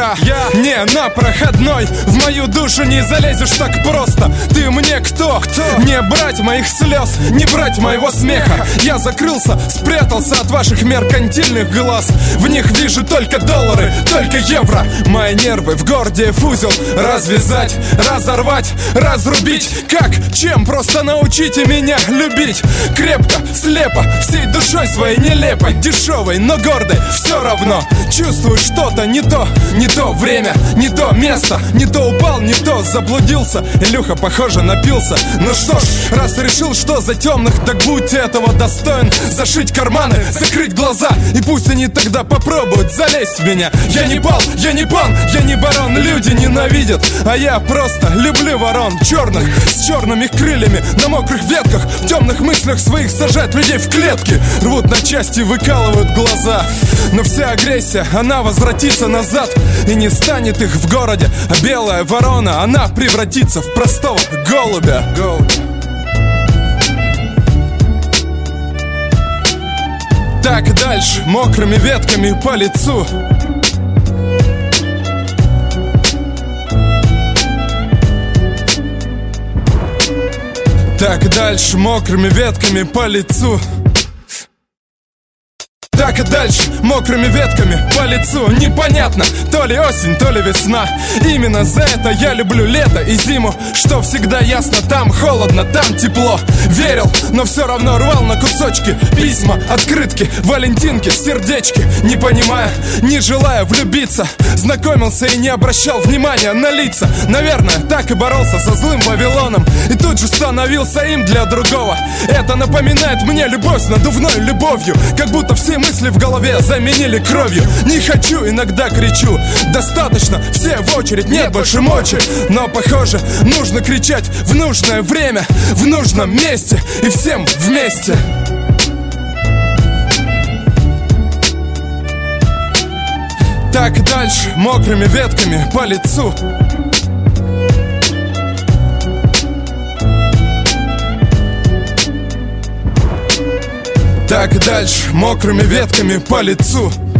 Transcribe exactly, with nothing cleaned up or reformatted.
Я, я не на проходной, в мою душу не залезешь так просто. Ты мне кто? Кто? Не брать моих слез, не брать моего смеха. Я закрылся, спрятался от ваших меркантильных глаз. В них вижу только доллары, только евро. Мои нервы в Гордиев узел развязать, разорвать, разрубить. Как? Чем? Просто научите меня любить. Крепко, слепо, всей душой своей нелепой, дешевой, но гордой. Все равно чувствую что-то не то, не то время, не то место, не то упал, не то заблудился. Илюха, похоже, напился. Ну что ж, раз решил, что за темных, так будьте этого достоин. Зашить карманы, закрыть глаза, и пусть они тогда попробуют залезть в меня. Я не бал, я не пан, я не барон. Люди ненавидят, а я просто люблю ворон черных, с черными крыльями, на мокрых ветках, в темных мыслях своих сажать людей в клетки. Рвут на части, выкалывают глаза. Но вся агрессия, она возвратится назад и не станет их в городе. А белая ворона, она превратится в простого голубя. Голубя. Так дальше, мокрыми ветками по лицу. Так дальше, мокрыми ветками по лицу. Так и дальше, мокрыми ветками по лицу. Непонятно, то ли осень, то ли весна. Именно за это я люблю лето и зиму. Что всегда ясно, там холодно, там тепло. Верил, но все равно рвал на кусочки письма, открытки, валентинки, сердечки. Не понимая, не желая влюбиться, знакомился и не обращал внимания на лица. Наверное, так и боролся со злым Вавилоном, и тут же становился им для другого. Это напоминает мне любовь с надувной любовью, как будто все мысли в голове заменили кровью. Не хочу, иногда кричу. Достаточно, все в очередь, нет больше мочи. Но похоже, нужно кричать в нужное время, в нужном месте и всем вместе. Так дальше, мокрыми ветками по лицу. Так дальше, мокрыми ветками по лицу.